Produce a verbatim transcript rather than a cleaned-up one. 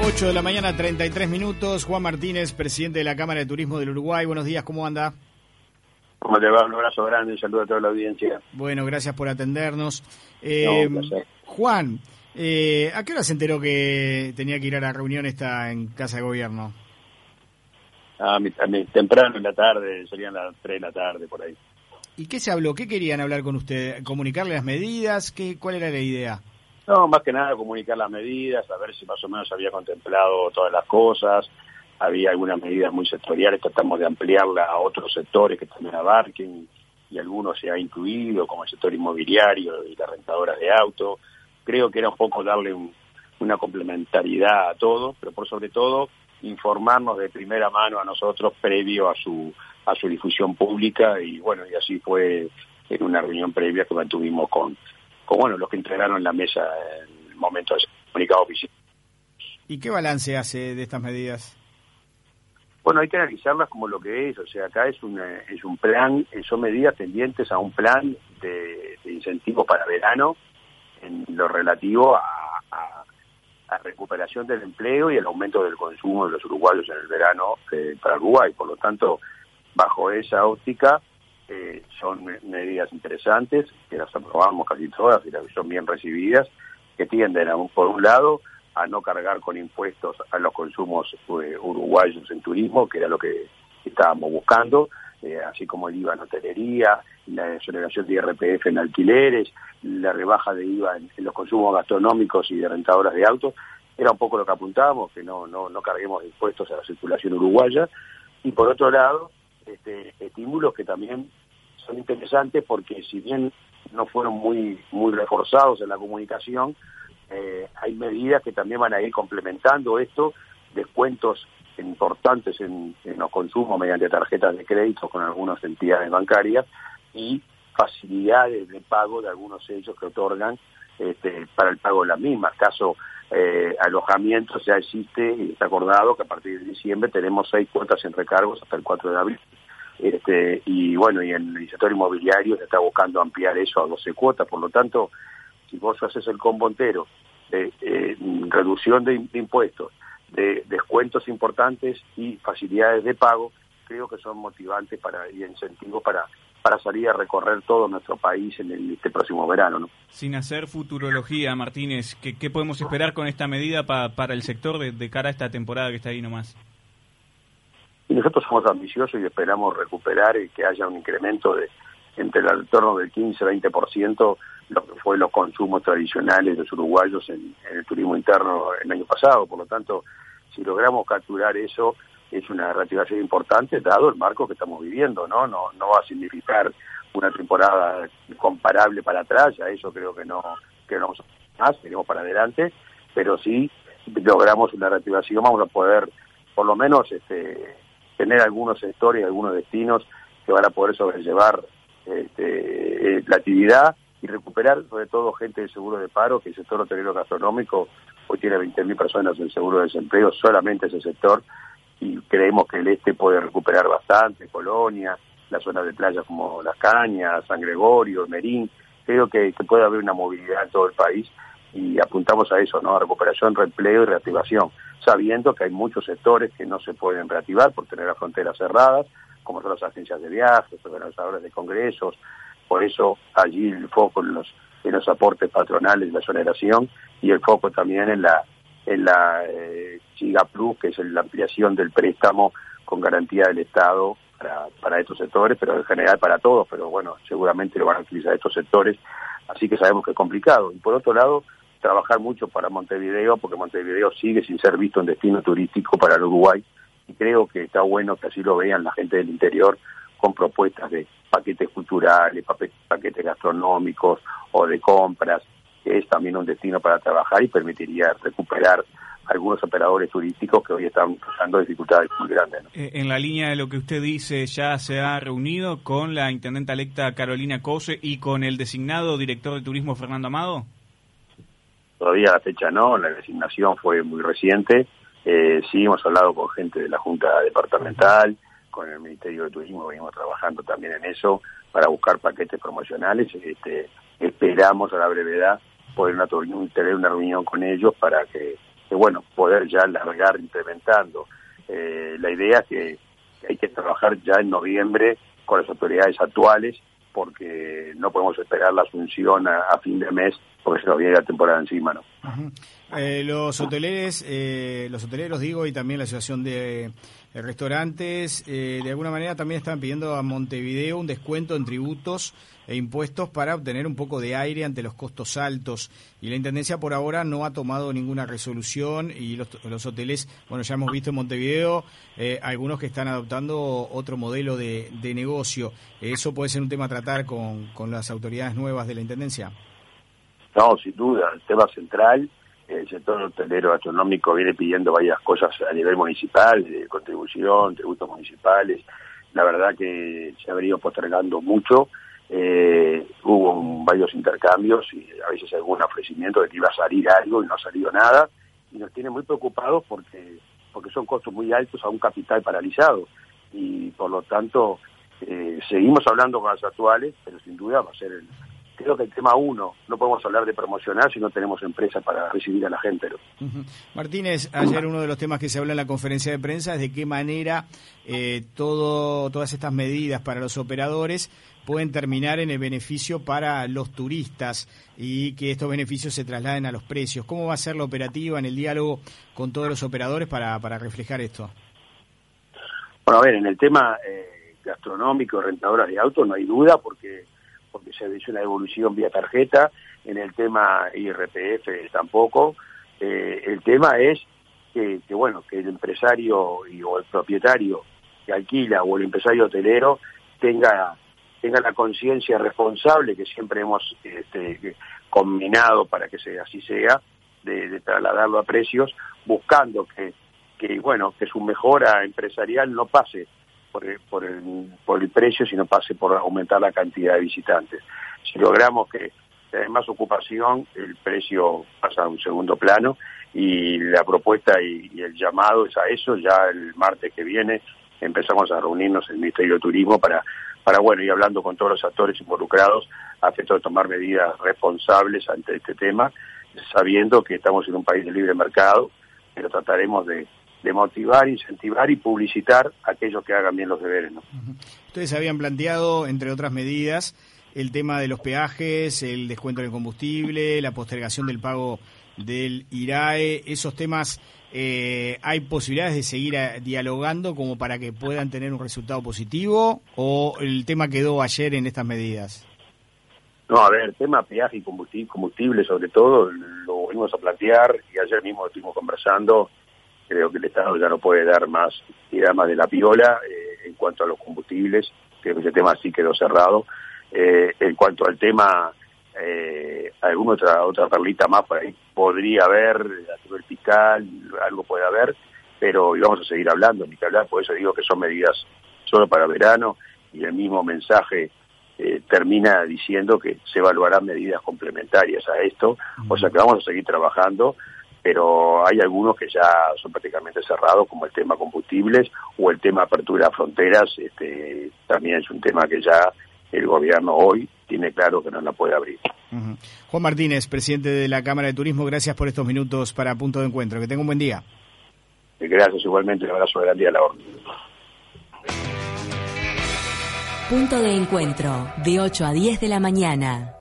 ocho de la mañana, treinta y tres minutos. Juan Martínez, presidente de la Cámara de Turismo del Uruguay. Buenos días, ¿cómo anda? ¿Cómo te va? Un abrazo grande, un saludo a toda la audiencia. Bueno, gracias por atendernos. Eh, no, Juan, eh, ¿a qué hora se enteró que tenía que ir a la reunión esta en Casa de Gobierno? A mi, a mi, temprano en la tarde, serían las tres de la tarde, por ahí. ¿Y qué se habló? ¿Qué querían hablar con usted? ¿Comunicarle las medidas? ¿Qué, ¿Cuál era la idea? No, más que nada comunicar las medidas, a ver si más o menos había contemplado todas las cosas. Había algunas medidas muy sectoriales, tratamos de ampliarla a otros sectores que también abarquen, y algunos se ha incluido, como el sector inmobiliario y las rentadoras de auto. Creo que era un poco darle un, una complementariedad a todo, pero por sobre todo informarnos de primera mano a nosotros previo a su a su difusión pública, y bueno, y así fue en una reunión previa que mantuvimos con, con bueno, los que integraron la mesa en el momento del comunicado oficial. ¿Y qué balance hace de estas medidas? Bueno, hay que analizarlas como lo que es, o sea, acá es un, es un plan, son medidas tendientes a un plan de, de incentivos para verano en lo relativo a, a, a recuperación del empleo y el aumento del consumo de los uruguayos en el verano eh, para Uruguay. Por lo tanto, bajo esa óptica, eh, son medidas interesantes, que las aprobamos casi todas y las son bien recibidas, que tienden, a un, por un lado, a no cargar con impuestos a los consumos eh, uruguayos en turismo, que era lo que estábamos buscando, eh, así como el I V A en hotelería, la exoneración de I R P F en alquileres, la rebaja de I V A en, en los consumos gastronómicos y de rentadoras de autos. Era un poco lo que apuntábamos, que no, no, no carguemos impuestos a la circulación uruguaya. Y por otro lado, este, estímulos que también son interesantes porque si bien no fueron muy, muy reforzados en la comunicación, Eh, hay medidas que también van a ir complementando esto, descuentos importantes en, en los consumos mediante tarjetas de crédito con algunas entidades bancarias y facilidades de pago de algunos sellos que otorgan este, para el pago de las mismas. Caso eh, alojamientos, ya existe y está acordado que a partir de diciembre tenemos seis cuotas en recargos hasta el cuatro de abril. Este, y bueno, y en el sector inmobiliario se está buscando ampliar eso a doce cuotas, por lo tanto, si vos haces el combo entero de eh, reducción de, de impuestos, de descuentos importantes y facilidades de pago, creo que son motivantes para y incentivos para para salir a recorrer todo nuestro país en el, este próximo verano, ¿no? Sin hacer futurología, Martínez, ¿qué, qué podemos esperar con esta medida pa, para el sector de, de cara a esta temporada que está ahí nomás? Y nosotros somos ambiciosos y esperamos recuperar y que haya un incremento de entre el torno del quince a veinte por ciento lo que fue los consumos tradicionales de los uruguayos en, en el turismo interno el año pasado. Por lo tanto, si logramos capturar eso, es una reactivación importante, dado el marco que estamos viviendo, ¿no? No, no va a significar una temporada comparable para atrás, ya eso creo que no, que no vamos a más, iremos para adelante, pero sí logramos una reactivación, vamos a poder, por lo menos, este, tener algunos sectores, algunos destinos que van a poder sobrellevar Este, la actividad y recuperar sobre todo gente del seguro de paro, que el sector hotelero gastronómico hoy tiene veinte mil personas en seguro de desempleo, solamente ese sector, y creemos que el este puede recuperar bastante, Colonia, la zona de playas como Las Cañas, San Gregorio, Merín. Creo que, que puede haber una movilidad en todo el país y apuntamos a eso, ¿no? A recuperación, reempleo y reactivación, sabiendo que hay muchos sectores que no se pueden reactivar por tener las fronteras cerradas, como son las agencias de viajes, organizadores de congresos. Por eso allí el foco en los en los aportes patronales, la exoneración, y el foco también en la en la eh, Giga Plus, que es la ampliación del préstamo con garantía del Estado para, para estos sectores, pero en general para todos, pero bueno, seguramente lo van a utilizar estos sectores, así que sabemos que es complicado. Y por otro lado, trabajar mucho para Montevideo, porque Montevideo sigue sin ser visto en destino turístico para el Uruguay, y creo que está bueno que así lo vean la gente del interior con propuestas de paquetes culturales, paquetes gastronómicos o de compras, que es también un destino para trabajar y permitiría recuperar algunos operadores turísticos que hoy están pasando dificultades muy grandes, ¿no? En la línea de lo que usted dice, ¿ya se ha reunido con la intendenta electa Carolina Cose y con el designado director de turismo Fernando Amado? Todavía a la fecha no, la designación fue muy reciente. Eh, sí, hemos hablado con gente de la Junta Departamental, con el Ministerio de Turismo, venimos trabajando también en eso para buscar paquetes promocionales. Este, esperamos a la brevedad poder una, tener una reunión con ellos para que que bueno, poder ya largar implementando. Eh, la idea es que hay que trabajar ya en noviembre con las autoridades actuales, porque no podemos esperar la asunción a, a fin de mes, porque se nos viene la temporada encima, ¿no? Uh-huh. Eh, los hoteleros, eh, los hoteleros digo, y también la Asociación de, de Restaurantes, eh, de alguna manera también están pidiendo a Montevideo un descuento en tributos e impuestos para obtener un poco de aire ante los costos altos, y la Intendencia por ahora no ha tomado ninguna resolución, y los, los hoteles, bueno, ya hemos visto en Montevideo eh, algunos que están adoptando otro modelo de, de negocio. ¿Eso puede ser un tema a tratar con, con las autoridades nuevas de la Intendencia? No, sin duda, el tema central, el sector hotelero gastronómico viene pidiendo varias cosas a nivel municipal, de contribución, tributos municipales. La verdad que se ha venido postergando mucho, eh, hubo un, varios intercambios y a veces algún ofrecimiento de que iba a salir algo y no ha salido nada, y nos tiene muy preocupados porque, porque son costos muy altos a un capital paralizado, y por lo tanto eh, seguimos hablando con las actuales, pero sin duda va a ser el... Creo que el tema uno, no podemos hablar de promocionar si no tenemos empresas para recibir a la gente, ¿no? Uh-huh. Martínez, ayer uno de los temas que se habla en la conferencia de prensa es de qué manera eh, todo, todas estas medidas para los operadores pueden terminar en el beneficio para los turistas y que estos beneficios se trasladen a los precios. ¿Cómo va a ser la operativa en el diálogo con todos los operadores para, para reflejar esto? Bueno, a ver, en el tema eh, gastronómico, rentadoras de autos, no hay duda porque... porque se hizo una devolución vía tarjeta. En el tema I R P F tampoco. Eh, el tema es que, que, bueno, que el empresario y, o el propietario que alquila o el empresario hotelero tenga, tenga la conciencia responsable que siempre hemos este, combinado para que se, así sea, de, de trasladarlo a precios, buscando que, que, bueno, que su mejora empresarial no pase Por el, por, el, por el precio, sino pase por aumentar la cantidad de visitantes. Si logramos que haya más ocupación, el precio pasa a un segundo plano, y la propuesta y, y el llamado es a eso. Ya el martes que viene empezamos a reunirnos en el Ministerio de Turismo para, para bueno, ir hablando con todos los actores involucrados a efecto de tomar medidas responsables ante este tema, sabiendo que estamos en un país de libre mercado, pero trataremos de de motivar, incentivar y publicitar a aquellos que hagan bien los deberes, ¿no? Ustedes habían planteado, entre otras medidas, el tema de los peajes, el descuento del combustible, la postergación del pago del I R A E. Esos temas, eh, ¿hay posibilidades de seguir a, dialogando como para que puedan tener un resultado positivo, o el tema quedó ayer en estas medidas? No, a ver, el tema peaje y combustible, combustible sobre todo, lo volvimos a plantear, y ayer mismo estuvimos conversando. Creo que el Estado ya no puede dar más, tirar más de la piola eh, en cuanto a los combustibles. Creo que ese tema sí quedó cerrado. Eh, en cuanto al tema, eh, alguna otra otra perlita más por ahí podría haber, a nivel fiscal, algo puede haber, pero íbamos a seguir hablando, ni que hablar, por eso digo que son medidas solo para verano, y el mismo mensaje eh, termina diciendo que se evaluarán medidas complementarias a esto, mm. o sea que vamos a seguir trabajando, pero hay algunos que ya son prácticamente cerrados, como el tema combustibles o el tema apertura de fronteras. Este, también es un tema que ya el gobierno hoy tiene claro que no la puede abrir. Uh-huh. Juan Martínez, presidente de la Cámara de Turismo, gracias por estos minutos para Punto de Encuentro. Que tenga un buen día. Gracias, igualmente, un abrazo grande a la orden. Punto de Encuentro, de ocho a diez de la mañana.